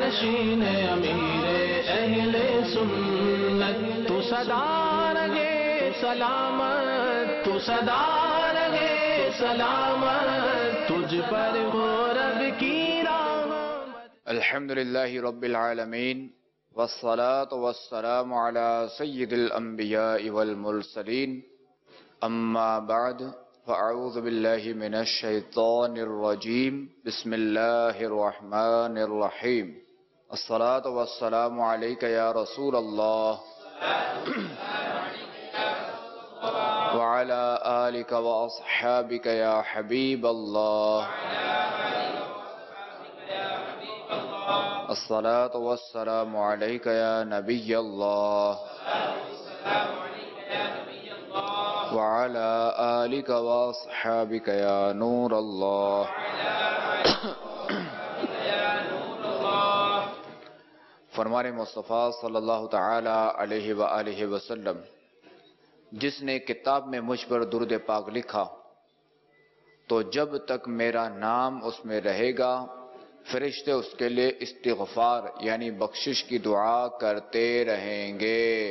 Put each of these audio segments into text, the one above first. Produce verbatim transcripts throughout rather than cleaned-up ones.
نشین امیر اہل سنت، تو سدا رہے سلامت، تو سدا رہے سلامت، تجھ پر ہو رب کی رحمت۔ الحمدللہ رب العالمین، والصلاة والسلام على سید الانبیاء والمرسلین، اما بعد فاعوذ باللہ من الشیطان الرجیم، بسم اللہ الرحمن الرحیم۔ الصلاة والسلام علیک یا رسول اللہ وعلى آلک واصحابک یا حبیب اللہ۔ الصلاة والسلام علیک یا نبی اللہ وعلى آلک واصحابک یا نور اللہ۔ فرمان مصطفیٰ صلی اللہ تعالی علیہ وآلہ وسلم، جس نے کتاب میں مجھ پر درود پاک لکھا تو جب تک میرا نام اس میں رہے گا فرشتے اس کے لیے استغفار یعنی بخشش کی دعا کرتے رہیں گے۔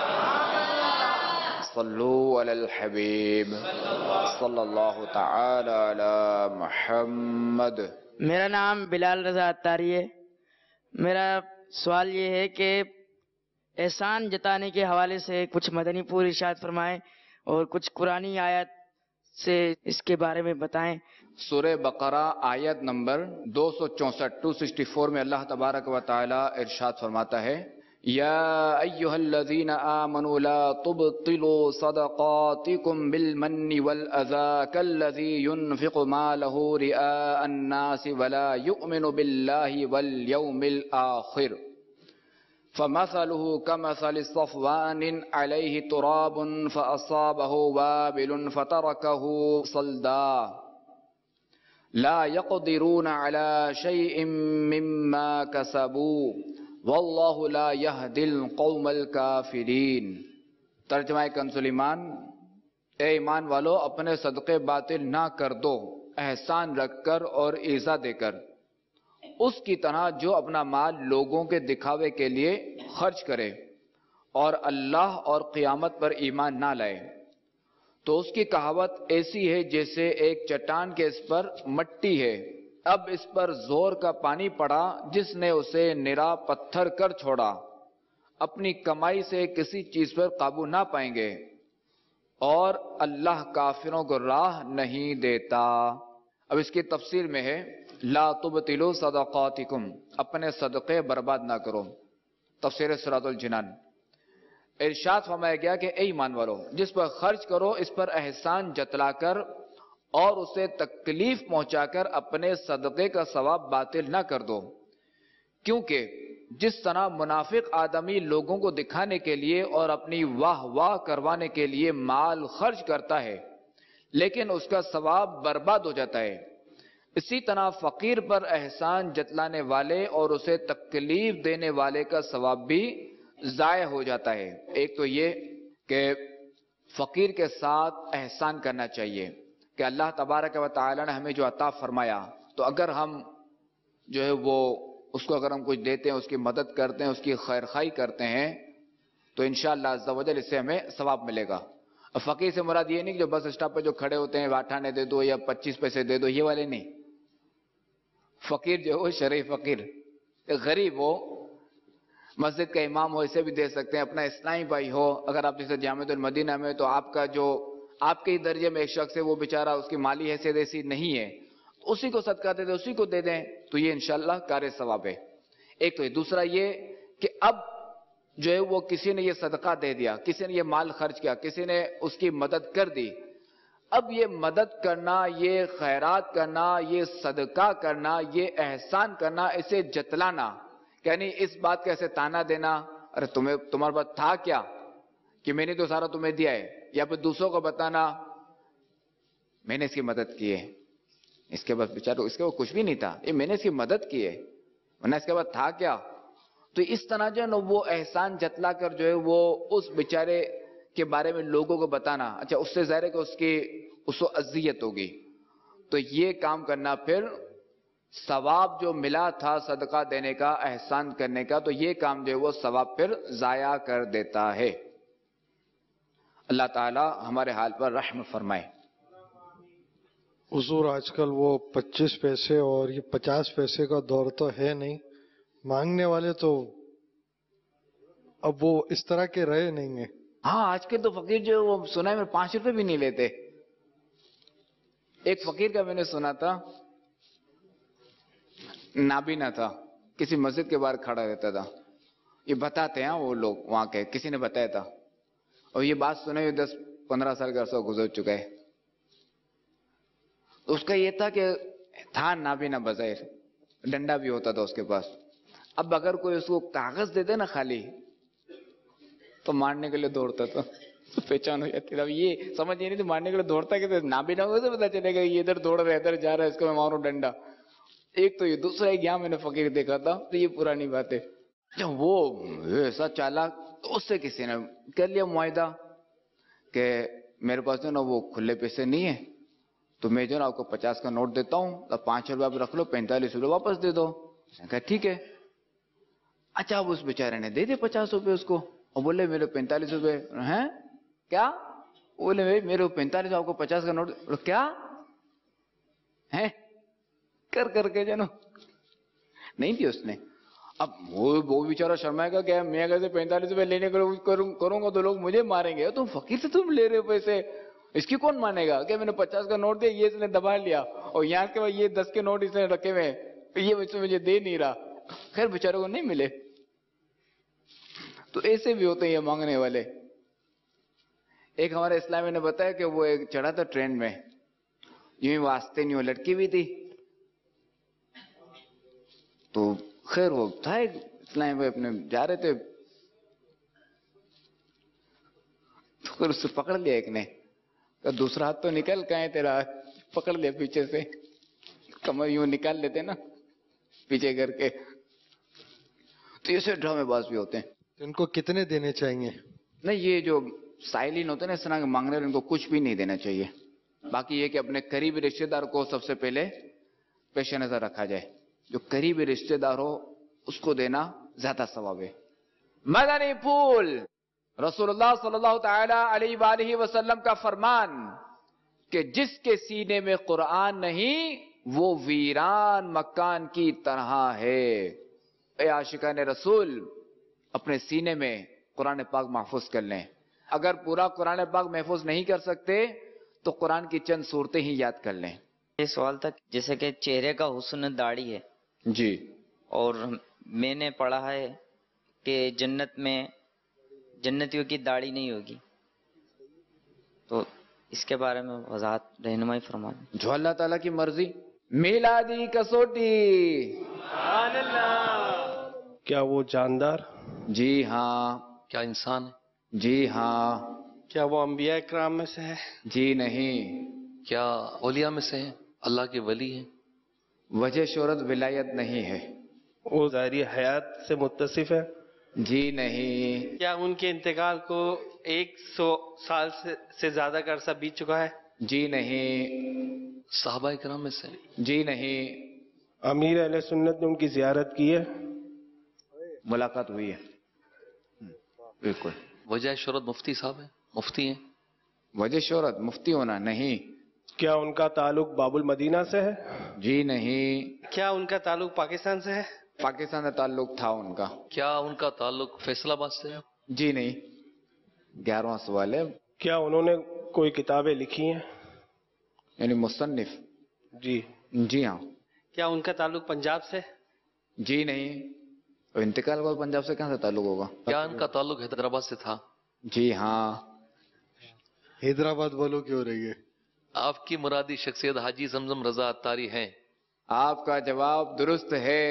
صلو علی الحبیب صلی اللہ تعالی علی محمد۔ میرا نام بلال رضا اتاری ہے۔ میرا سوال یہ ہے کہ احسان جتانے کے حوالے سے کچھ مدنی پور ارشاد فرمائیں اور کچھ قرآنی آیت سے اس کے بارے میں بتائیں۔ سورہ بقرہ آیت نمبر دو سو چونسٹھ ٹو سکسٹی فور میں اللہ تبارک و تعالی ارشاد فرماتا ہے، یا ایہا الذین آمنوا لا تبطلوا صدقاتکم بالمن والاذی کالذی ينفق مالہ رئاء الناس ولا یؤمن باللہ والیوم الآخر فمثله كمثل صفوان عليه تراب فأصابه وابل فتركه صلدا لا يقدرون على شيء مما كسبوا والله لا يهدي القوم الكافرين۔ ترجمہ کنز ایمان، اے ایمان والو اپنے صدقے باطل نہ کر دو احسان رکھ کر اور ایذا دے کر، اس کی طرح جو اپنا مال لوگوں کے دکھاوے کے لیے خرچ کرے اور اللہ اور قیامت پر ایمان نہ لائے، تو اس کی کہاوت ایسی ہے جیسے ایک چٹان کے اس پر مٹی ہے، اب اس پر زور کا پانی پڑا جس نے اسے نرا پتھر کر چھوڑا، اپنی کمائی سے کسی چیز پر قابو نہ پائیں گے اور اللہ کافروں کو راہ نہیں دیتا۔ اب اس کی تفسیر میں ہے، لا تبطلوا صدقاتکم، اپنے صدقے برباد نہ کرو۔ تفسیر صراط الجنان، ارشاد فرمایا گیا کہ اے ایمان والو جس پر خرچ کرو اس پر احسان جتلا کر اور اسے تکلیف پہنچا کر اپنے صدقے کا ثواب باطل نہ کر دو، کیونکہ جس طرح منافق آدمی لوگوں کو دکھانے کے لیے اور اپنی واہ واہ کروانے کے لیے مال خرچ کرتا ہے لیکن اس کا ثواب برباد ہو جاتا ہے، اسی طرح فقیر پر احسان جتلانے والے اور اسے تکلیف دینے والے کا ثواب بھی ضائع ہو جاتا ہے۔ ایک تو یہ کہ فقیر کے ساتھ احسان کرنا چاہیے کہ اللہ تبارک و تعالی نے ہمیں جو عطا فرمایا تو اگر ہم جو ہے وہ اس کو اگر ہم کچھ دیتے ہیں، اس کی مدد کرتے ہیں، اس کی خیر خواہی کرتے ہیں تو انشاءاللہ عز و جل اس سے ہمیں ثواب ملے گا۔ فقیر سے مراد یہ نہیں کہ جو بس اسٹاپ پہ جو کھڑے ہوتے ہیں آٹھانے دے دو یا پچیس پیسے دے دو، یہ والے نہیں۔ فقیر جو ہو شرعی فقیر، غریب ہو، مسجد کا امام ہو اسے بھی دے سکتے ہیں، اپنا اسلامی بھائی ہو، اگر آپ جیسے جامعۃ المدینہ میں تو آپ کا جو آپ کے ہی درجے میں ایک شخص ہے وہ بیچارہ اس کی مالی حیثیت ایسی نہیں ہے تو اسی کو صدقہ دے دیں، اسی کو دے دیں تو یہ انشاءاللہ کار ثواب ہے۔ ایک تو یہ، دوسرا یہ کہ اب جو ہے وہ کسی نے یہ صدقہ دے دیا، کسی نے یہ مال خرچ کیا، کسی نے اس کی مدد کر دی، اب یہ مدد کرنا، یہ خیرات کرنا، یہ صدقہ کرنا، یہ احسان کرنا، اسے جتلانا، یعنی اس بات کا ایسے تانا دینا، ارے تمہیں تمہارے پاس تھا کیا کہ میں نے تو سارا تمہیں دیا ہے، یا پھر دوسروں کو بتانا میں نے اس کی مدد کی ہے، اس کے بعد بیچارہ اس کے بعد کچھ بھی نہیں تھا، یہ میں نے اس کی مدد کی ہے ورنہ اس کے بعد تھا کیا۔ تو اس طرح جو ہے نا وہ احسان جتلا کر جو ہے وہ اس بیچارے کے بارے میں لوگوں کو بتانا، اچھا اس سے ظاہر ہے کہ اس کی اس کو اذیت ہوگی، تو یہ کام کرنا پھر ثواب جو ملا تھا صدقہ دینے کا، احسان کرنے کا، تو یہ کام جو ہے وہ ثواب پھر ضائع کر دیتا ہے۔ اللہ تعالی ہمارے حال پر رحم فرمائے۔ حضور آج کل وہ پچیس پیسے اور یہ پچاس پیسے کا دور تو ہے نہیں، مانگنے والے تو اب وہ اس طرح کے رہے نہیں ہیں۔ ہاں آج کے تو فقیر جو وہ سنا ہے میں پانچ روپے بھی نہیں لیتے۔ ایک فقیر کا میں نے سنا تھا، نابینا تھا، کسی مسجد کے باہر کھڑا رہتا تھا، یہ بتاتے ہیں وہ لوگ وہاں کے، کسی نے بتایا تھا، اور یہ بات سنے ہوئے دس پندرہ سال کا عرصہ گزر چکا ہے۔ اس کا یہ تھا کہ تھا نابینا بظاہر، ڈنڈا بھی ہوتا تھا اس کے پاس، اب اگر کوئی اس کو کاغذ دے دے نا خالی تو مارنے کے لیے دوڑتا تھا، پہچان ہو جاتی تھی۔ اب یہ سمجھ یہ نہیں تو مارنے کے لیے دوڑتا کہ نابینا ہو سے پتا چلے گا یہ ادھر دوڑ رہا ہے ادھر جا رہا ہے، اس کو میں ماروں ڈنڈا۔ ایک تو یہ، دوسرا ایک یہاں میں نے فقیر دیکھا تھا، تو یہ پرانی بات ہے، جب وہ ایسا چالاک، تو اس سے کسی نے کر لیا معاہدہ کہ میرے پاس جو نا وہ کھلے پیسے نہیں ہیں، تو میں جو نا آپ کو پچاس کا نوٹ دیتا ہوں، تو پانچ روپے آپ رکھ لو، پینتالیس روپے واپس دے دو۔ میں نے کہا ٹھیک ہے۔ اچھا اب اس بیچارے نے دے دے پچاس روپے اس کو، اور بولے میرے پینتالیس روپے ہیں کیا؟ بولے میرے پینتالیس آپ کو پچاس کا نوٹ کیا ہے، کر کر کے جنو نہیں دی اس نے۔ اب وہ بیچارہ شرمائے گا کہ میں اگر سے پینتالیس روپے لینے کروں گا تو لوگ مجھے ماریں گے، تم فقیر سے تم لے رہے ہو پیسے، اس کی کون مانے گا کہ میں نے پچاس کا نوٹ دیا، یہ اس نے دبا لیا، اور یہاں کے بعد یہ دس کے نوٹ اس نے رکھے ہوئے، یہ مجھے دے نہیں رہا۔ خیر بیچاروں کو نہیں ملے۔ تو ایسے بھی ہوتے ہیں یہ مانگنے والے۔ ایک ہمارے اسلامی نے بتایا کہ وہ ایک چڑھا تھا ٹرین میں، یوں ہی واسطے نہیں، وہ لٹکی ہوئی تھی، تو خیر وہ تھا ایک اسلامی بھائی اپنے جا رہے تھے، تو پھر اس سے پکڑ لیا ایک نے، دوسرا ہاتھ تو نکل کہاں ہے تیرا، پکڑ لیا پیچھے سے، کمر یوں نکال لیتے نا پیچھے کر کے۔ تو ایسے ڈرامے باز بھی ہوتے ہیں۔ ان کو کتنے دینے چاہیے؟ نہیں یہ جو سائلین ہوتے ہیں نا اس طرح کے مانگنے والے، ان کو کچھ بھی نہیں دینا چاہیے۔ باقی یہ کہ اپنے قریبی رشتہ دار کو سب سے پہلے پیش نظر رکھا جائے، جو قریبی رشتہ دار ہو اس کو دینا زیادہ ثواب ہے۔ مدنی پھول، رسول اللہ صلی اللہ تعالی علیہ وآلہ وسلم کا فرمان کہ جس کے سینے میں قرآن نہیں وہ ویران مکان کی طرح ہے۔ اے عاشقان رسول، اپنے سینے میں قرآن پاک محفوظ کر لیں۔ اگر پورا قرآن پاک محفوظ نہیں کر سکتے تو قرآن کی چند صورتیں ہی یاد کر لیں۔ یہ سوال تھا جیسے کہ چہرے کا حسن داڑھی ہے جی، اور میں نے پڑھا ہے کہ جنت میں جنتیوں کی داڑھی نہیں ہوگی، تو اس کے بارے میں وضاحت رہنمائی فرما دیں۔ جو اللہ تعالیٰ کی مرضی۔ میلادی کسوٹی۔ کیا وہ جاندار؟ جی ہاں۔ کیا انسان ہے؟ جی ہاں۔ کیا وہ انبیاء اکرام میں سے ہے؟ جی نہیں۔ کیا اولیاء میں سے ہے؟ اللہ کے ولی ہیں؟ وجہ شہرت ولایت نہیں ہے۔ وہ ظاہری حیات سے متصف ہے؟ جی نہیں۔ کیا ان کے انتقال کو ایک سو سال سے سے زیادہ کا عرصہ بیت چکا ہے؟ جی نہیں۔ صحابہ کرام میں سے؟ جی نہیں۔ امیر اہل سنت نے ان کی زیارت کی ہے؟ ملاقات ہوئی ہے، بالکل۔ وجہ شہرت مفتی صاحب ہیں؟ مفتی ہیں؟ وجہ شہرت مفتی ہونا نہیں۔ کیا ان کا تعلق باب المدینہ سے ہے؟ جی نہیں۔ کیا ان کا تعلق پاکستان سے ہے؟ پاکستان سے تعلق تھا ان کا۔ کیا ان کا تعلق فیصل آباد سے ہے؟ جی نہیں۔ گیارہواں سوال ہے۔ کیا انہوں نے کوئی کتابیں لکھی ہیں؟ یعنی مصنف؟ جی۔ جی ہاں۔ کیا ان کا تعلق پنجاب سے؟ جی نہیں۔ اور انتقال بعد پنجاب سے کہاں سے تعلق ہوگا؟ کیا ان کا تعلق حیدرآباد سے تھا؟ جی ہاں۔ حیدرآباد والوں کی ہو رہی ہے۔ آپ کی مرادی شخصیت حاجی زمزم رضا عطاری ہیں؟ آپ کا جواب درست ہے۔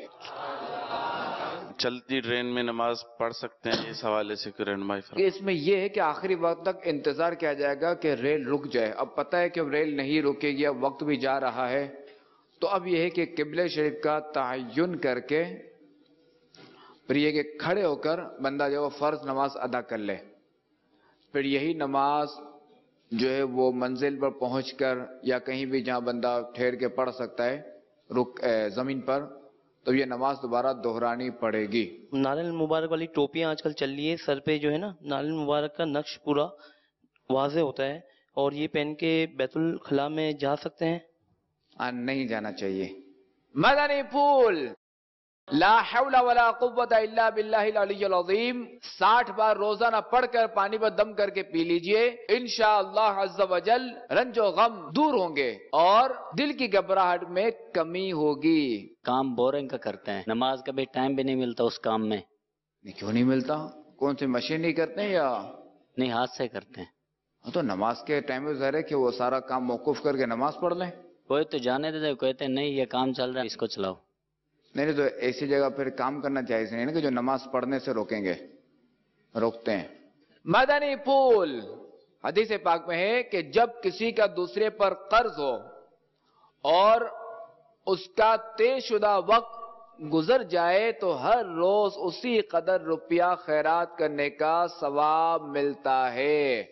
چلتی ٹرین میں نماز پڑھ سکتے ہیں؟ اس حوالے سے رہنمائی کہ فرمائیں۔ اس میں یہ ہے کہ آخری وقت تک انتظار کیا جائے گا کہ ریل رک جائے۔ اب پتہ ہے کہ ریل نہیں رکے گی، اب وقت بھی جا رہا ہے، تو اب یہ ہے کہ قبلہ شریف کا تعین کر کے پھر یہ کہ کھڑے ہو کر بندہ جو فرض نماز ادا کر لے، پھر یہی نماز جو ہے وہ منزل پر پہنچ کر یا کہیں بھی جہاں بندہ ٹھہر کے پڑھ سکتا ہے رک زمین پر تو یہ نماز دوبارہ دہرانی پڑے گی۔ نالن مبارک والی ٹوپیاں آج کل چل رہی ہے، سر پہ جو ہے نا نالن مبارک کا نقش پورا واضح ہوتا ہے، اور یہ پہن کے بیت الخلاء میں جا سکتے ہیں؟ نہیں جانا چاہیے۔ مدنی پھول لا حول ولا قوت الا باللہ العلی العظیم ساٹھ بار روزانہ پڑھ کر پانی پر دم کر کے پی لیجئے، انشاءاللہ عز و جل رنج و غم دور ہوں گے اور دل کی گھبراہٹ میں کمی ہوگی۔ کام بورنگ کا کرتے ہیں، نماز کا بھی ٹائم بھی نہیں ملتا اس کام میں۔ نہیں کیوں نہیں ملتا؟ کون سی مشین نہیں کرتے ہیں یا نہیں ہاتھ سے کرتے ہیں؟ تو نماز کے ٹائم میں ظاہر ہے کہ وہ سارا کام موقوف کر کے نماز پڑھ لیں۔ کوئی تو جانے دیتے، کہتے نہیں یہ کام چل رہا ہے اس کو چلاؤ۔ نہیں نہیں تو ایسی جگہ پھر کام کرنا جائز نہیں نا کہ جو نماز پڑھنے سے روکیں گے، روکتے ہیں۔ مدنی پھول حدیث پاک میں ہے کہ جب کسی کا دوسرے پر قرض ہو اور اس کا طے شدہ وقت گزر جائے تو ہر روز اسی قدر روپیہ خیرات کرنے کا ثواب ملتا ہے۔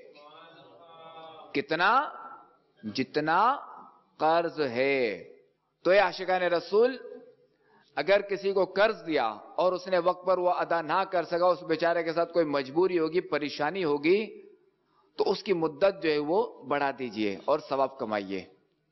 کتنا؟ جتنا قرض ہے۔ تو یہ عاشقان رسول اگر کسی کو قرض دیا اور اس نے وقت پر وہ ادا نہ کر سکا، اس بیچارے کے ساتھ کوئی مجبوری ہوگی، پریشانی ہوگی، تو اس کی مدت جو ہے وہ بڑھا دیجئے اور ثواب کمائیے،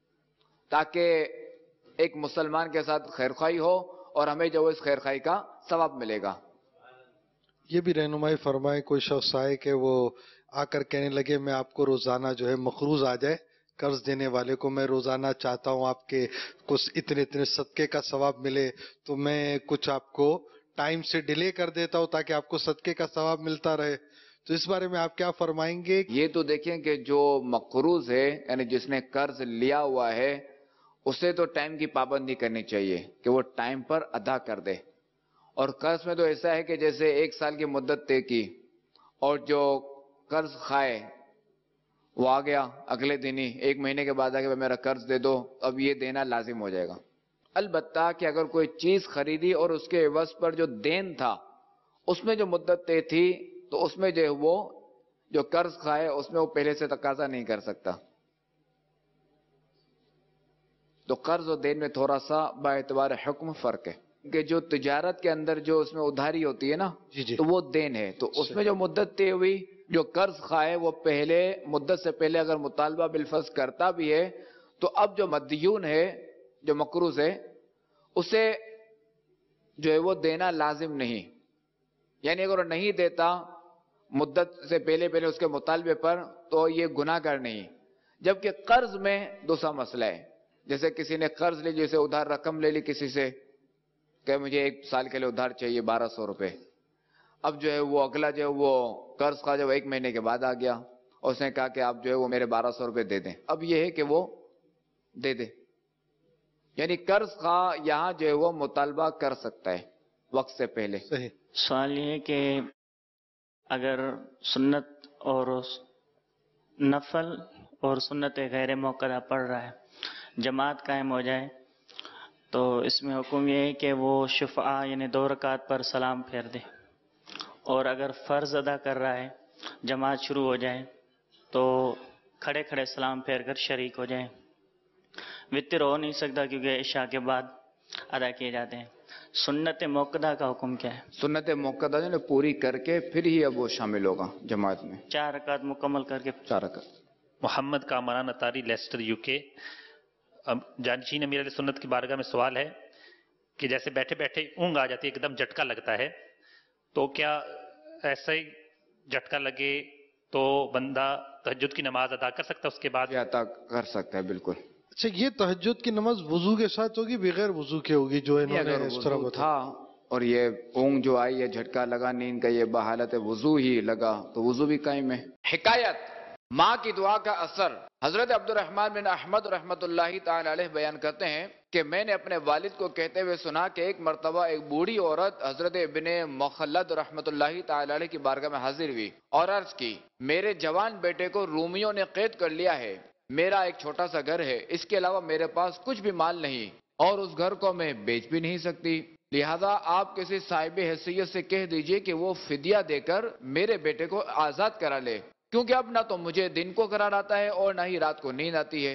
تاکہ ایک مسلمان کے ساتھ خیرخواہی ہو اور ہمیں جو اس خیرخواہی کا ثواب ملے گا۔ یہ بھی رہنمائی فرمائے کوئی شخص آئے کہ وہ آ کر کہنے لگے میں آپ کو روزانہ جو ہے مقروض آ جائے، قرض دینے والے کو میں روزانہ چاہتا ہوں آپ کے کچھ اتنے اتنے صدقے کا ثواب ملے، تو میں کچھ آپ کو ٹائم سے ڈیلے کر دیتا ہوں تاکہ آپ کو صدقے کا ثواب ملتا رہے، تو اس بارے میں آپ کیا فرمائیں گے؟ یہ تو دیکھیں کہ جو مقروض ہے یعنی جس نے قرض لیا ہوا ہے اسے تو ٹائم کی پابندی کرنی چاہیے کہ وہ ٹائم پر ادا کر دے، اور قرض میں تو ایسا ہے کہ جیسے ایک سال کی مدت طے کی اور جو قرض کھائے وہ آ گیا اگلے دن ہی ایک مہینے کے بعد آ کے میرا قرض دے دو، اب یہ دینا لازم ہو جائے گا۔ البتہ کہ اگر کوئی چیز خریدی اور اس کے عوض پر جو دین تھا اس میں جو مدت طے تھی تو اس میں جو ہے وہ جو قرض کھائے اس میں وہ پہلے سے تقاضا نہیں کر سکتا۔ تو قرض اور دین میں تھوڑا سا با اعتبار حکم فرق ہے کہ جو تجارت کے اندر جو اس میں ادھاری ہوتی ہے نا جی جی تو وہ دین ہے، تو اس میں جو مدت طے ہوئی جو قرض کھائے وہ پہلے مدت سے پہلے اگر مطالبہ بالفرض کرتا بھی ہے تو اب جو مدیون ہے جو مقروض ہے اسے جو ہے وہ دینا لازم نہیں، یعنی اگر وہ نہیں دیتا مدت سے پہلے پہلے اس کے مطالبے پر تو یہ گناہ گر نہیں۔ جبکہ قرض میں دوسرا مسئلہ ہے، جیسے کسی نے قرض لی، جیسے ادھار رقم لے لی کسی سے کہ مجھے ایک سال کے لیے ادھار چاہیے بارہ سو روپے، اب جو ہے وہ اگلا جو ہے وہ قرض کا جو ایک مہینے کے بعد آ گیا اور اس نے کہا کہ آپ جو ہے وہ میرے بارہ سو روپے دے دیں، اب یہ ہے کہ وہ دے دے، یعنی قرض کا یہاں جو ہے وہ مطالبہ کر سکتا ہے وقت سے پہلے۔ صحیح۔ سوال یہ ہے کہ اگر سنت اور نفل اور سنت غیر موقع پڑھ رہا ہے، جماعت قائم ہو جائے تو اس میں حکم یہ ہے کہ وہ شفعہ یعنی دو رکعت پر سلام پھیر دے، اور اگر فرض ادا کر رہا ہے جماعت شروع ہو جائے تو کھڑے کھڑے سلام پھیر کر شریک ہو جائیں۔ وتر ہو نہیں سکتا کیونکہ عشاء کے بعد ادا کیے جاتے ہیں۔ سنت موقدہ کا حکم کیا ہے؟ سنت موقدہ جو ہے پوری کر کے پھر ہی اب وہ شامل ہوگا جماعت میں، چار رکعت مکمل کر کے۔ چار رکعت۔ محمد کامران اتاری لیسٹر یو کے۔ جانشین امیر علیہ سنت کی بارگاہ میں سوال ہے کہ جیسے بیٹھے بیٹھے اونگ آ جاتی ہے، ایک دم جھٹکا لگتا ہے، تو کیا ایسا ہی جھٹکا لگے تو بندہ تہجد کی نماز ادا کر سکتا ہے اس کے بعد؟ ادا کر سکتا ہے بالکل۔ اچھا یہ تہجد کی نماز وضو کے ساتھ ہوگی بغیر وضو کے ہوگی جو انہوں نے اس طرح وضو بتا؟ تھا اور یہ اونگ جو آئی ہے جھٹکا لگا نیند کا، یہ بحالت وضو ہی لگا تو وضو بھی قائم ہے۔ حکایت ماں کی دعا کا اثر۔ حضرت عبد الرحمن بن احمد رحمت اللہ تعالی علیہ بیان کرتے ہیں کہ میں نے اپنے والد کو کہتے ہوئے سنا کہ ایک مرتبہ ایک بوڑھی عورت حضرت ابن مخلد رحمت اللہ تعالی علیہ کی بارگاہ میں حاضر ہوئی اور عرض کی میرے جوان بیٹے کو رومیوں نے قید کر لیا ہے، میرا ایک چھوٹا سا گھر ہے، اس کے علاوہ میرے پاس کچھ بھی مال نہیں اور اس گھر کو میں بیچ بھی نہیں سکتی، لہذا آپ کسی صاحب حیثیت سے کہہ دیجئے کہ وہ فدیہ دے کر میرے بیٹے کو آزاد کرا لے، کیونکہ اب نہ تو مجھے دن کو قرار آتا ہے اور نہ ہی رات کو نیند آتی ہے۔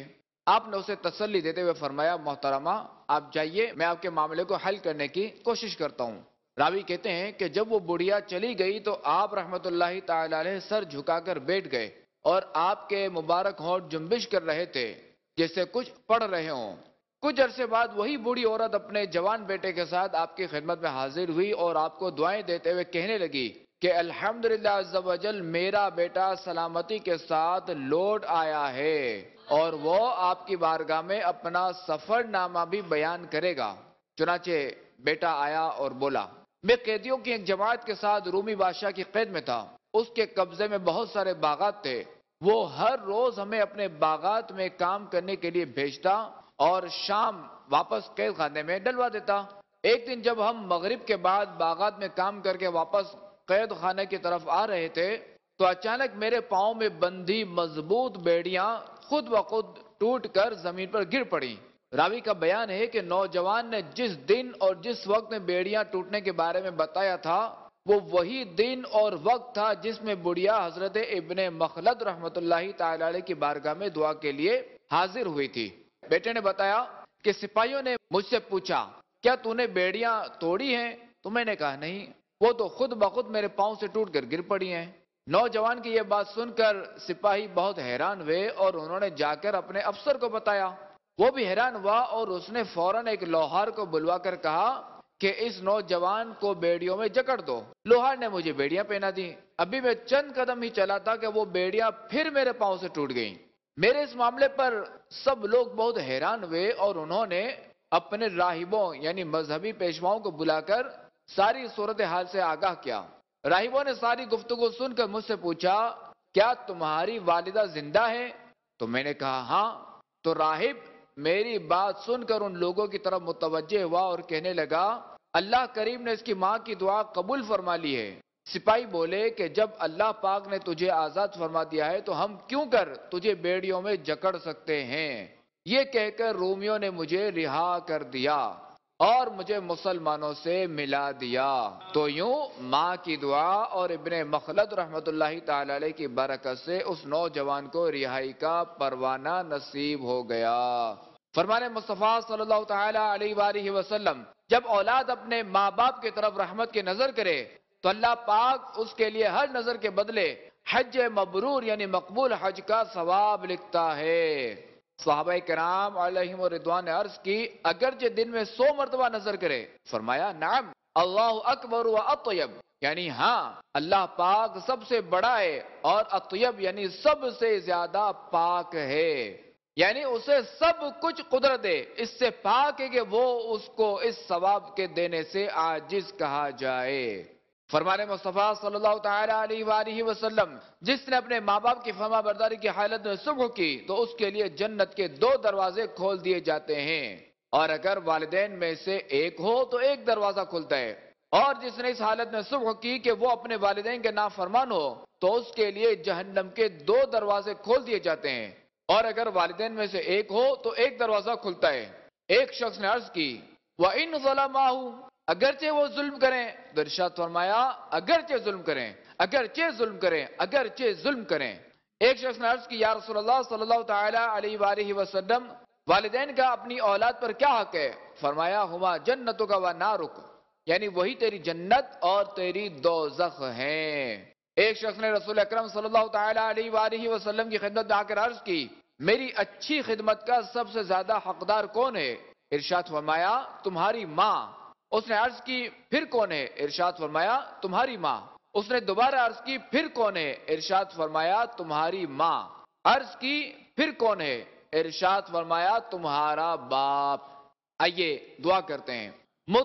آپ نے اسے تسلی دیتے ہوئے فرمایا محترمہ آپ جائیے، میں آپ کے معاملے کو حل کرنے کی کوشش کرتا ہوں۔ راوی کہتے ہیں کہ جب وہ بڑھیا چلی گئی تو آپ رحمت اللہ تعالی علیہ سر جھکا کر بیٹھ گئے اور آپ کے مبارک ہونٹ جنبش کر رہے تھے جیسے کچھ پڑھ رہے ہوں۔ کچھ عرصے بعد وہی بوڑھی عورت اپنے جوان بیٹے کے ساتھ آپ کی خدمت میں حاضر ہوئی اور آپ کو دعائیں دیتے ہوئے کہنے لگی کہ الحمدللہ عز و جل میرا بیٹا سلامتی کے ساتھ لوٹ آیا ہے اور وہ آپ کی بارگاہ میں اپنا سفر نامہ بھی بیان کرے گا۔ چنانچہ بیٹا آیا اور بولا میں قیدیوں کی ایک جماعت کے ساتھ رومی بادشاہ کی قید میں تھا، اس کے قبضے میں بہت سارے باغات تھے، وہ ہر روز ہمیں اپنے باغات میں کام کرنے کے لیے بھیجتا اور شام واپس قید خانے میں ڈلوا دیتا۔ ایک دن جب ہم مغرب کے بعد باغات میں کام کر کے واپس قید خانے کی طرف آ رہے تھے تو اچانک میرے پاؤں میں بندھی مضبوط بیڑیاں خود بخود ٹوٹ کر زمین پر گر پڑی۔ راوی کا بیان ہے کہ نوجوان نے جس دن اور جس وقت میں بیڑیاں ٹوٹنے کے بارے میں بتایا تھا وہ وہی دن اور وقت تھا جس میں بڑھیا حضرت ابن مخلد رحمت اللہ تعالی علیہ کی بارگاہ میں دعا کے لیے حاضر ہوئی تھی۔ بیٹے نے بتایا کہ سپاہیوں نے مجھ سے پوچھا کیا تو نے بیڑیاں توڑی ہیں؟ تو میں نے کہا نہیں، وہ تو خود بخود میرے پاؤں سے ٹوٹ کر گر پڑی ہیں۔ نوجوان کی یہ بات سن کر سپاہی بہت حیران ہوئے اور انہوں نے جا کر اپنے افسر کو بتایا۔ وہ بھی حیران ہوا اور اس نے فوراً ایک لوہار کو بلوا کر کہا کہ اس نوجوان کو بیڑیوں میں جکڑ دو۔ لوہار نے مجھے بیڑیاں پہنا دی، ابھی میں چند قدم ہی چلا تھا کہ وہ بیڑیاں پھر میرے پاؤں سے ٹوٹ گئیں۔ میرے اس معاملے پر سب لوگ بہت حیران ہوئے اور انہوں نے اپنے راہبوں یعنی مذہبی پیشواؤں کو بلا کر ساری صورتحال سے آگاہ کیا۔ راہبوں نے ساری گفتگو سن کر مجھ سے پوچھا کیا تمہاری والدہ زندہ ہے؟ تو میں نے کہا ہاں۔ تو راہب میری بات سن کر ان لوگوں کی طرف متوجہ ہوا اور کہنے لگا اللہ کریم نے اس کی ماں کی دعا قبول فرما لی ہے۔ سپاہی بولے کہ جب اللہ پاک نے تجھے آزاد فرما دیا ہے تو ہم کیوں کر تجھے بیڑیوں میں جکڑ سکتے ہیں؟ یہ کہہ کر رومیوں نے مجھے رہا کر دیا اور مجھے مسلمانوں سے ملا دیا۔ تو یوں ماں کی دعا اور ابن مخلد رحمت اللہ تعالی علیہ کی برکت سے اس نوجوان کو رہائی کا پروانہ نصیب ہو گیا۔ فرمان مصطفیٰ صلی اللہ تعالی علیہ وآلہ وسلم جب اولاد اپنے ماں باپ کی طرف رحمت کی نظر کرے تو اللہ پاک اس کے لیے ہر نظر کے بدلے حج مبرور یعنی مقبول حج کا ثواب لکھتا ہے۔ صحابہ کرام علیہم رضوان نے عرض کی اگرچہ دن میں سو مرتبہ نظر کرے، فرمایا نعم اللہ اکبر و اطیب، یعنی ہاں اللہ پاک سب سے بڑا ہے اور اطیب یعنی سب سے زیادہ پاک ہے، یعنی اسے سب کچھ قدرت ہے، اس سے پاک ہے کہ وہ اس کو اس ثواب کے دینے سے عاجز کہا جائے۔ فرمان مصطفیٰ صلی اللہ تعالی علیہ وآلہ وسلم جس نے اپنے ماں باپ کی فرما برداری کی حالت میں صبح کی تو اس کے لیے جنت کے دو دروازے کھول دیے جاتے ہیں، اور اگر والدین میں سے ایک ہو تو ایک دروازہ کھلتا ہے، اور جس نے اس حالت میں صبح کی کہ وہ اپنے والدین کے نافرمان ہو تو اس کے لیے جہنم کے دو دروازے کھول دیے جاتے ہیں، اور اگر والدین میں سے ایک ہو تو ایک دروازہ کھلتا ہے۔ ایک شخص نے عرض کی وَإِنْ ظَلَمَاهُ اگرچہ وہ ظلم کریں، تو ارشاد فرمایا اگرچہ ظلم کریں اگرچہ ظلم کریں اگرچہ ظلم کریں۔ ایک شخص نے عرض کی یا رسول اللہ صلی اللہ تعالی علیہ وآلہ وسلم والدین کا اپنی اولاد پر کیا حق ہے؟ فرمایا ہما جنتک و نارک، یعنی وہی تیری جنت اور تیری دوزخ ہیں۔ ایک شخص نے رسول اکرم صلی اللہ تعالی علیہ وآلہ وسلم کی خدمت میں آ کر عرض کی میری اچھی خدمت کا سب سے زیادہ حقدار کون ہے؟ ارشاد فرمایا تمہاری ماں۔ اس نے عرض کی پھر کون ہے؟ ارشاد فرمایا تمہاری ماں۔ اس نے دوبارہ عرض کی پھر کون ہے؟ ارشاد فرمایا تمہاری ماں۔ عرض کی پھر کون ہے؟ ارشاد فرمایا تمہارا باپ۔ آئیے دعا کرتے ہیں۔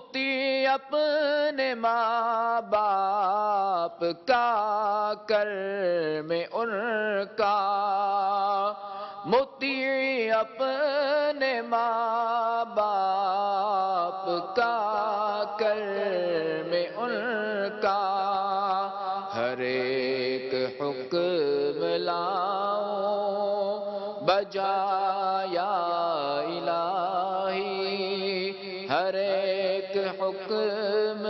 متی اپنے ماں باپ کا کر میں ان کا، متی اپنے ماں باپ کا کر میں ان کا، ہر ایک حکم لاؤں بجا یا الہی، ہر ایک حکم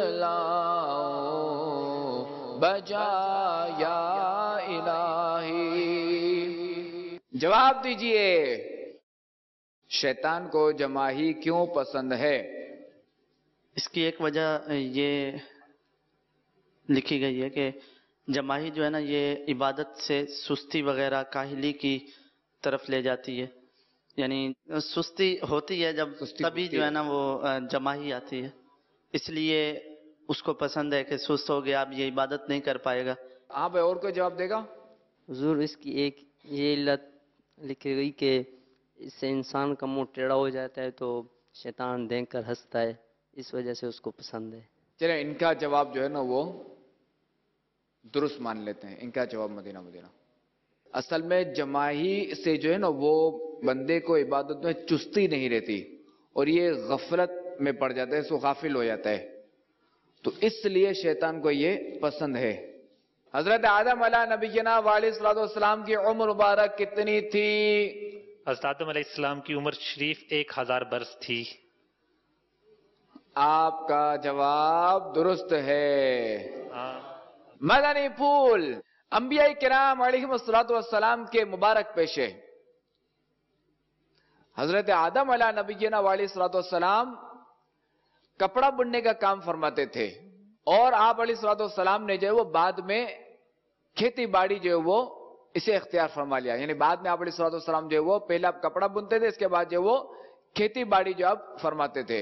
لاؤں بجا یا الہی۔ جواب دیجئے शैतान को जमाही क्यों पसंद है? इसकी एक वजह ये लिखी गई है कि जमाही जो है ना ये इबादत से सुस्ती वगैरह काहिली की तरफ ले जाती है, यानी सुस्ती होती है जब तभी जो है ना वो जमाही आती है, इसलिए उसको पसंद है कि सुस्त हो गया अब ये इबादत नहीं कर पाएगा। हाँ भाई, और कोई जवाब देगा? हुजूर इसकी एक ये इल्लत लिखी गई कि इससे इंसान का मुंह टेढ़ा हो जाता है तो शैतान देख कर हंसता है, इस वजह से उसको पसंद है। चले इनका जवाब जो है ना वो दुरुस्त मान लेते हैं। इनका जवाब मदीना मदीना असल में जमाही से जो है ना वो बंदे को इबादत में चुस्ती नहीं रहती और ये गफलत में पड़ जाता है, इसको गाफिल हो जाता है, तो इसलिए शैतान को ये पसंद है। हजरत आदम अला नबीना वालेसलाम की उम्र मुबारक कितनी थी? हजरत आदम अलैहिस्सलाम की उम्र शरीफ एक हजार बरस थी। आपका जवाब दुरुस्त है। मदनी फूल अंबिया किराम अलैहिस्सलाम के मुबारक पेशे। हजरत आदम अला नबीना वालेसलाम कपड़ा बुनने का काम फरमाते थे और आप अलैहिस्सलाम ने जो है वो बाद में खेती बाड़ी जो है वो इसे इख्तियार फरमा लिया, यानी बाद में आप अलैहिस्सलाम जो है वो पहले आप कपड़ा बुनते थे, इसके बाद जो वो खेती बाड़ी जो आप फरमाते थे।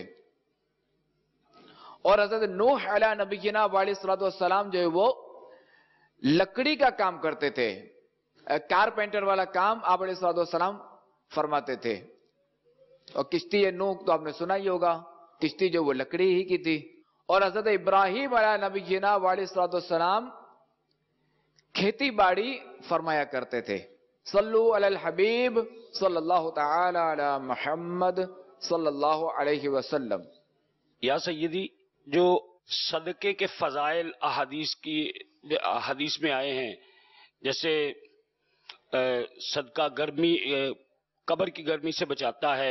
और हजरत नूह अला नबीना वालेसलाम जो है वो लकड़ी का काम करते थे, कारपेंटर वाला काम आप अलैहिस्सलाम फरमाते थे। और किश्ती नूह तो आपने सुना ही होगा, किश्ती जो वो लकड़ी ही की थी। और हजरत इब्राहिम अला नबीना वालेसलाम खेती बाड़ी फरमाया करते थे। सल्लु अलल हबीब सल्लल्लाहु तआला अला मुहम्मद सल्लल्लाहु अलैहि वसल्लम। या सय्यदी, जो सदके के फजाइल अहादीस की हदीस में आए हैं, जैसे सदका गर्मी कब्र की गर्मी से बचाता है,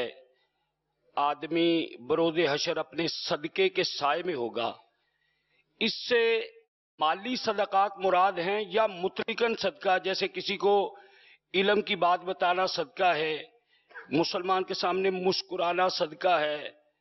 आदमी बरोज़े हशर अपने सदके के साए में होगा, इससे माली सदकात मुराद हैं या मुतलकन सदका, जैसे किसी को इल्म की बात बताना सदका है, मुसलमान के सामने मुस्कुराना सदका है,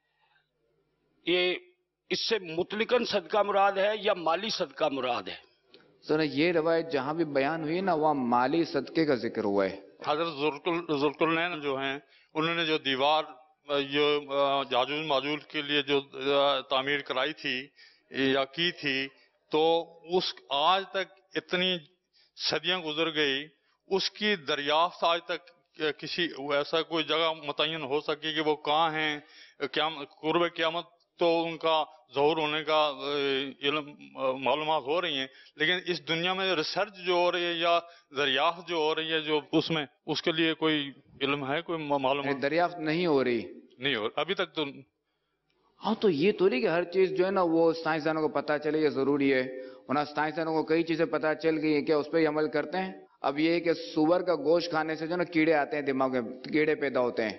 ये इससे मुतलकन सदका मुराद है या माली सदका मुराद है? सुना, ये रवायत जहां भी बयान हुई ना वहां माली सदके का जिक्र हुआ है। हजरत जुल्कुरनैन जो हैं उन्होंने जो दीवार जो जाजूज माजूज के लिए जो तामीर कराई थी या की थी, तो उस आज तक इतनी सदियां गुजर गई, उसकी दरियाफ्त आज तक किसी ऐसा कोई जगह मुतय्यन हो सके कि वो कहाँ हैं, क्या कुर्ब क़यामत तो उनका ज़हूर होने का मालूमात हो रही हैं, लेकिन इस दुनिया में रिसर्च जो हो रही है या दरियाफ्त जो हो रही है जो उसमें उसके लिए कोई इल्म है, कोई मालूम? दरियाफ्त नहीं हो रही, नहीं हो अभी तक तो। हाँ, तो ये तो नहीं कि हर चीज जो है ना वो साइंसदानों को पता चले, ये जरूरी है, वरना साइंसदानों को कई चीजें पता चल गई है, क्या उस पर ही अमल करते हैं? अब ये है कि सुअर का गोश्त खाने से जो ना कीड़े आते हैं दिमाग में, कीड़े पैदा होते हैं,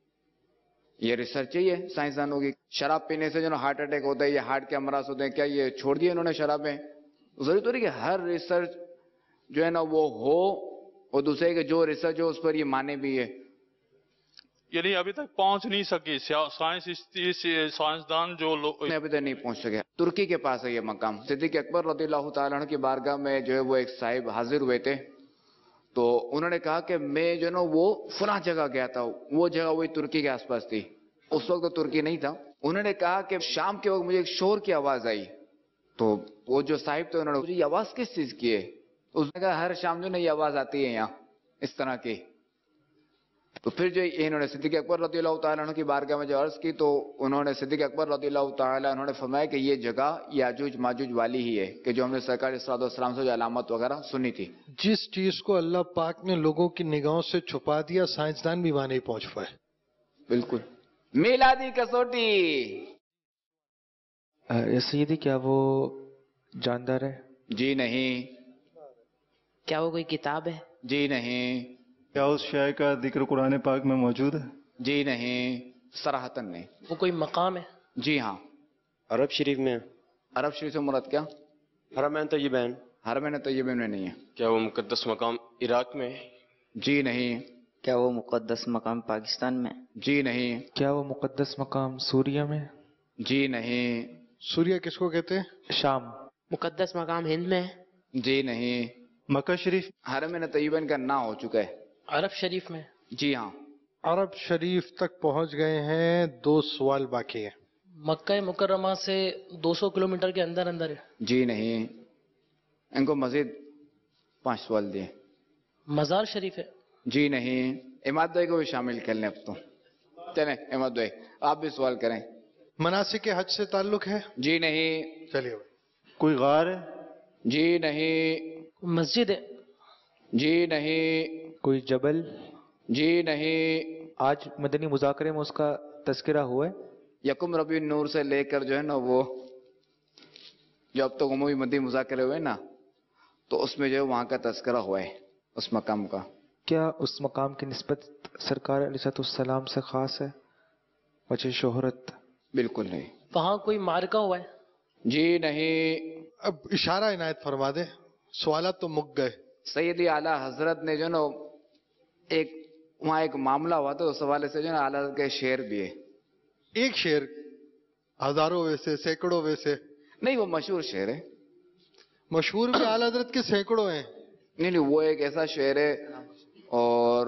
ये रिसर्च ही है साइंसदानों की। शराब पीने से जो ना हार्ट अटैक होता है, ये हार्ट के अमराज होते हैं, क्या ये छोड़ दिए इन्होंने शराबें? जरूरी तो नहीं कि हर रिसर्च जो है ना वो हो और दूसरे के जो रिसर्च हो उस पर ये माने भी है। यानी अभी तक पहुंच नहीं सकी साइंस, साइंसदान जो लोग अभी तक नहीं पहुंच सके। तुर्की के पास है ये मकाम। सिद्दीक अकबर रज़ियल्लाहु ताला अन्हु की बारगाह में जो है वो एक साहिब हाजिर हुए थे, तो उन्होंने कहा कि मैं जो है ना वो फला जगह गया था, वो जगह वही तुर्की के आसपास थी। उस वक्त तो तुर्की नहीं था। उन्होंने कहा कि शाम के वक्त मुझे एक शोर की आवाज आई, तो वो जो साहिब थे उन्होंने, ये आवाज किस चीज की है? उसने कहा हर शाम जो ना ये आवाज आती है यहाँ इस तरह की। तो फिर जो इन्होंने सिद्दीक अकबर रज़ियल्लाहु ताला अन्हु की बारगाह में जो अर्ज की, तो उन्होंने सिद्दीक अकबर रज़ियल्लाहु ताला उन्होंने फरमाया कि ये जगह याजूज माजूज वाली ही है, कि जो हमने सरकार सल्लल्लाहु से जो अलामत वगैरह सुनी थी। जिस चीज को अल्लाह पाक ने लोगों की निगाहों से छुपा दिया, साइंसदान भी वहां नहीं पहुंच पाए। बिल्कुल। मिलादी कसौटी। सैयदी, क्या वो जानदार है? जी नहीं। क्या वो कोई किताब है? जी नहीं। क्या उस शाय का जिक्र कुरान पाक में मौजूद है? जी नहीं, सराहतन नहीं। वो कोई मकाम है? जी हाँ। अरब शरीफ में? अरब शरीफ से मुराद क्या? हरमैन तय्यबैन? हरमैन तय्यबैन में नहीं है। क्या वो मुकद्दस मकाम इराक में? जी नहीं। کیا وہ مقدس مقام پاکستان میں؟ جی نہیں. کیا وہ مقدس مقام سوریہ میں؟ جی نہیں. سوریہ کس کو کہتے ہیں؟ شام. مقدس مقام ہند میں ہے؟ جی نہیں. مکہ شریف؟ حرم طیبہ کا نہ ہو چکا ہے. عرب شریف میں؟ جی ہاں. عرب شریف تک پہنچ گئے ہیں. دو سوال باقی ہیں. مکہ مکرمہ سے دو سو کلومیٹر کے اندر اندر ہے؟ جی نہیں. ان کو مزید پانچ سوال دیے. مزار شریف ہے؟ جی نہیں. اماد بھائی کو بھی شامل کر لیں اب تو. چلیں اماد بھائی آپ بھی سوال کریں. مناسک حج سے تعلق ہے؟ جی نہیں. چلیے. کوئی غار ہے؟ جی نہیں. مسجد ہے؟ جی نہیں. کوئی جبل؟ جی نہیں. آج مدنی مذاکرے میں اس کا تذکرہ ہوا ہے؟ یکم ربیع النور سے لے کر جو ہے نا وہ جو اب تک عمومی مدنی مذاکرے ہوئے نا تو اس میں جو ہے وہاں کا تذکرہ ہوا ہے اس مقام کا. کیا اس مقام کی نسبت سرکار علیہ السلام سے خاص ہے؟ وجہ شہرت؟ بالکل نہیں. وہاں کوئی معرکہ ہوا ہے؟ جی نہیں. اب اشارہ عنایت فرما دے. سوالات تو مک گئے. سیدی اعلیٰ حضرت نے جو نا ایک وہاں ایک معاملہ ہوا تھا اس حوالے سے جو نا اعلیٰ حضرت کے شعر بھی ہے. ایک شعر ہزاروں ویسے سینکڑوں ویسے نہیں وہ مشہور شعر ہے. مشہور بھی اعلیٰ حضرت کے سینکڑوں ہیں. نہیں نہیں وہ ایک ایسا شعر ہے اور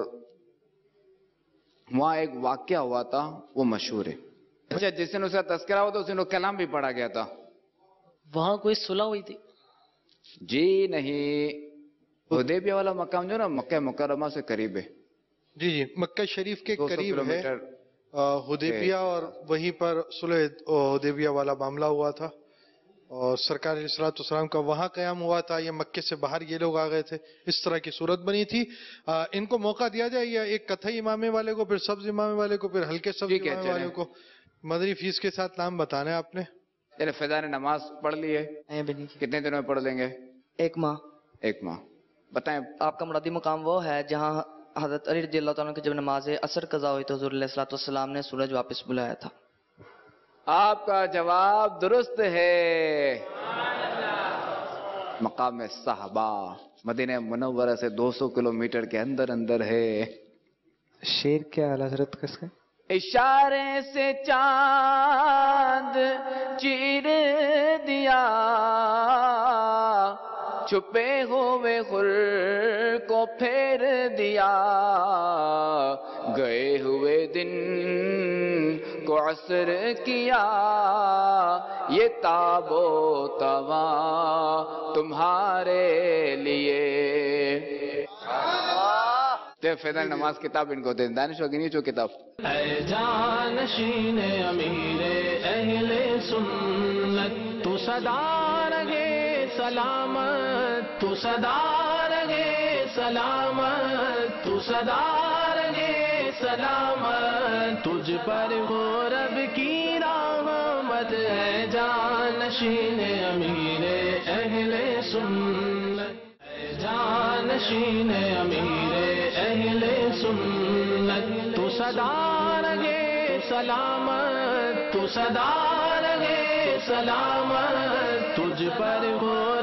وہاں ایک واقعہ ہوا تھا وہ مشہور ہے. اچھا جس دن اس کا تذکرہ ہوا تھا اس دن وہ کلام بھی پڑھا گیا تھا. وہاں کوئی صلح ہوئی تھی؟ جی نہیں. حدیبیہ والا مقام جو نا مکہ مکرمہ سے قریب ہے. جی جی مکہ شریف کے دو سو قریب ہے کلومیٹر. حدیبیہ اور وہیں پر صلح حدیبیہ والا معاملہ ہوا تھا اور سرکار علیہ الصلوۃ والسلام کا وہاں قیام ہوا تھا. یہ مکے سے باہر یہ لوگ آ گئے تھے. اس طرح کی صورت بنی تھی. ان کو موقع دیا جائے یا ایک کتھئی امامے والے کو پھر سبز امامے والے کو پھر ہلکے سبز امامے والے کو مدنی فیس کے ساتھ نام بتانا ہے آپ نے. یعنی فضا نے نماز پڑھ لی ہے کتنے دنوں میں پڑھ لیں گے؟ ایک ماہ. ایک ماہ. بتائیں آپ کا مرادی مقام وہ ہے جہاں حضرت علی رضی اللہ تعالیٰ کی جب نماز عصر قضا ہوئی تو حضور علیہ الصلوۃ والسلام نے سورج واپس بلایا تھا. آپ کا جواب درست ہے. مقام صحابہ مدینہ منورہ سے دو سو کلومیٹر کے اندر اندر ہے. شیر کیا اعلیٰ حضرت کس کا؟ اشارے سے چاند چیر دیا چھپے ہوئے خور کو پھیر دیا گئے ہوئے دن کو عصر کیا یہ تاب و تواں تمہارے لیے. فیض نماز کتاب ان کو دیں. دانش وگینی چو کتاب. اے جانشین امیر اہل سنت تو صدا رہے سلامت تو صدا رہے سلامت تو صدا رہے سلامت تجھ پر ہو رب کی رحمت. اے جانشین امیر اہل سنت اے جانشین امیر اہل سنت تو صدا رہے سلامت تو صدا رہے سلامت تجھ پر ہو